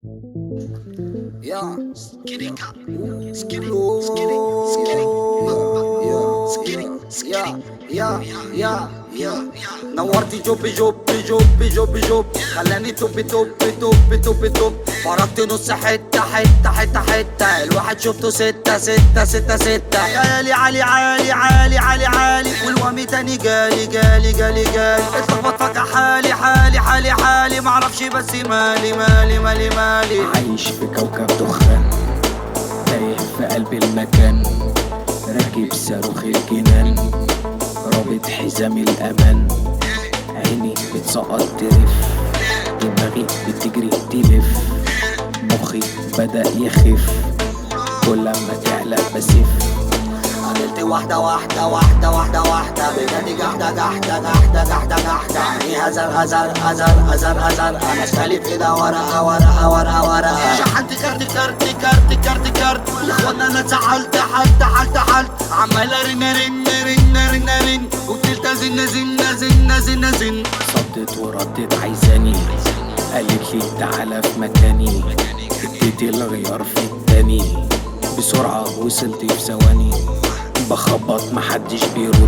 Yeah. Skitty cop. Skitty, Ooh. skitty, skitty. Yeah, yeah, yeah, yeah. نورتي جوبي جوبي جوبي جوبي جوب، خلاني توبي توبي توبي توبي توب. فرقت نص حتة حتة حتة حتة، الواحد شفته ستة ستة ستة ستة. يالي عالي عالي عالي عالي عالي، والوامي تاني جالي جالي جالي جالي. اتلخبط فجأة حالي حالي حالي حالي، معرفش بس مالي مالي مالي مالي. عايش في كوكب دخان، تايه في قلب المكان، راكب صاروخ الجنان، رابط حزام الأمان. عيني بتسقط ترف، دماغي بتجري تلف، مخي بدأ يخف، كل ما تعلى بسف. قابلت واحدة واحدة واحدة واحدة واحدة، بجد جحدة جحدة جحدة جحدة جحدة. عيني هزر هزر هزر هزر هزر، أنا اسفلي في ايدها ورقة ورقة ورقة ورقة. شحنت كارت كارت كارت كارت كارت، يا اخوانا أنا اتسحلت حلت حلت حلت. عمال أرن رن رن رن رن، وفضلت أزن زن زن زن زن. صدت وردت عايزاني، قالت لي تعالى في مكاني، اديت الغيار في التاني، بسرعة وصلت في ثواني. بخبط محدش بيرد،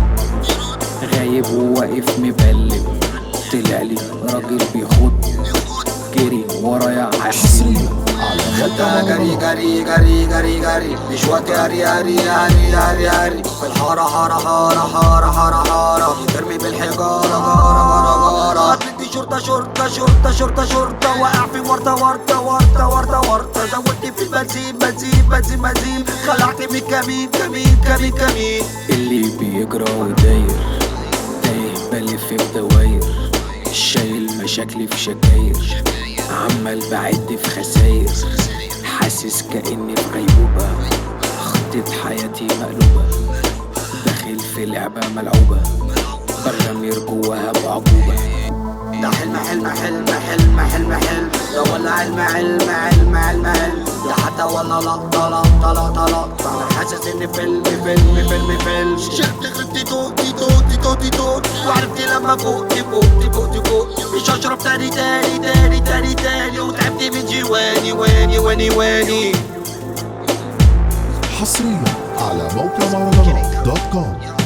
غايب وواقف مبلم، طلعلي راجل بيخد، جري ورايا عالسين. خدتها جري جري جري جري جري، مش وقت هري هري هري هري هري. في الحارة حارة حارة حارة حارة حارة، ترمي بالحجارة جارة جارة جارة. هتدي شرطة شرطة شرطة شرطة شرطة، واقع في ورطة ورطة ورطة ورطة ورطة. زودت في البنزين بنزين بنزين بنزين، خلعت من كمين كمين كمين كمين. اللي بيجرى وداير، تايه بلف بدواير، شايل مشاكلي في شكاير، عمال بعد في خساير، حاسس كأني في غيبوبة، خطة حياتي مقلوبة، داخل في لعبة ملعوبة، بغامر جواها بعجوبة. ده حلم حلم حلم حلم حلم حلم، ده ولا علم علم علم علم علم، ده حتى ولا لقطة لقطة لقطة لقطة. أنا حاسس إن فيلم فيلم فيلم فيلم. شفت غبتي توتي توتي توتي توتي، وعرفت لما فوقتي فوقتي فوقتي فوقتي. مش هشرب تاني تاني تاني تاني تاني، وتعبت من جواني واني واني واني. حصريا على موقع مهرجانات دوت كوم.